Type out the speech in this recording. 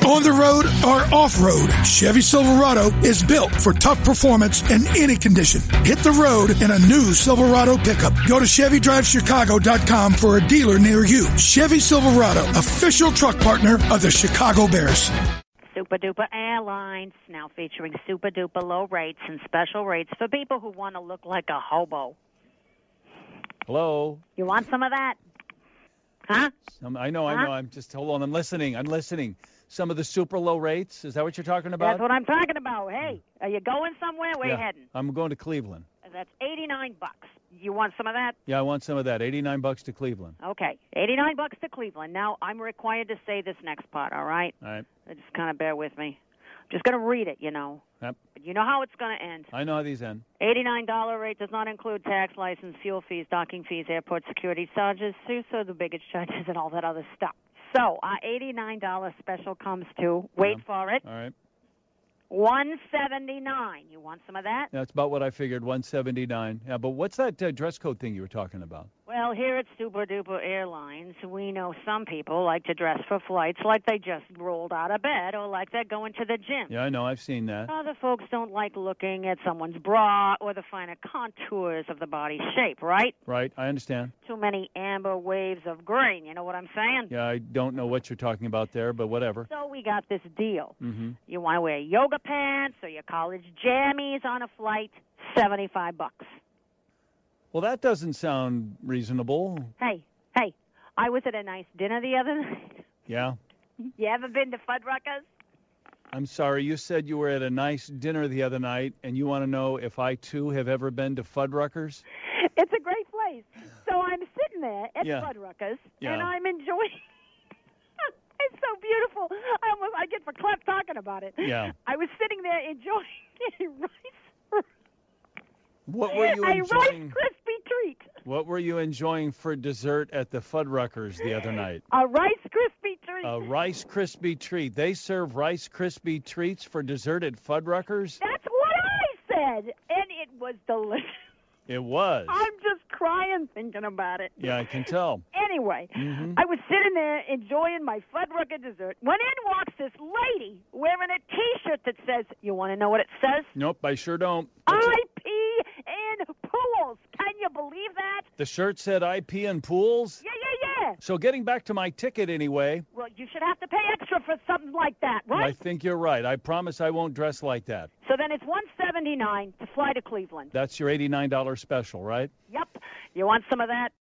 On the road or off-road, Chevy Silverado is built for tough performance in any condition. Hit the road in a new Silverado pickup. Go to ChevyDriveChicago.com for a dealer near you. Chevy Silverado, official truck partner of the Chicago Bears. Super Duper Airlines, now featuring super duper low rates and special rates for people who want to look like a hobo. Hello? You want some of that? Huh? I know. I'm just, hold on. I'm listening. Some of the super low rates. Is that what you're talking about? That's what I'm talking about. Hey, are you going somewhere? Where you heading? I'm going to Cleveland. That's $89. You want some of that? Yeah, I want some of that. $89 to Cleveland. Okay, $89 to Cleveland. Now, I'm required to say this next part, all right? All right. Just kind of bear with me. I'm just going to read it, you know. Yep. But you know how it's going to end. I know how these end. $89 rate does not include tax, license, fuel fees, docking fees, airport security charges, so the baggage charges, and all that other stuff. So our $89 special comes to, wait for it, All right. $179. You want some of that? That's about what I figured, $179. Yeah, but what's that dress code thing you were talking about? Well, here at Super Duper Airlines, we know some people like to dress for flights like they just rolled out of bed or like they're going to the gym. Yeah, I know. I've seen that. Other folks don't like looking at someone's bra or the finer contours of the body shape, right? Right. I understand. Too many amber waves of green, you know what I'm saying? Yeah, I don't know what you're talking about there, but whatever. So we got this deal. Mm-hmm. You want to wear yoga pants or your college jammies on a flight, $75. Well, that doesn't sound reasonable. Hey, I was at a nice dinner the other night. Yeah? You ever been to Fuddruckers? I'm sorry, you said you were at a nice dinner the other night, and you want to know if I, too, have ever been to Fuddruckers? It's a great place. So I'm sitting there at Yeah. Fuddruckers, Yeah. and I'm enjoying It's so beautiful. I get for clap talking about it. Yeah. I was sitting there enjoying What were you a enjoying? Rice Krispie treat. What were you enjoying for dessert at the Fuddruckers the other night? A Rice Krispie treat. A Rice Krispie treat. They serve Rice Krispie treats for dessert at Fuddruckers? That's what I said, and it was delicious. It was. I'm just crying thinking about it. Yeah, I can tell. Anyway, I was sitting there enjoying my Fuddrucker dessert. When in walks this lady wearing a T-shirt that says, you want to know what it says? Nope, I sure don't. IP in pools. Can you believe that? The shirt said IP and pools? Yeah. So getting back to my ticket anyway. Well, you should have to pay extra for something like that, right? I think you're right. I promise I won't dress like that. So then it's $179 to fly to Cleveland. That's your $89 special, right? Yep. You want some of that?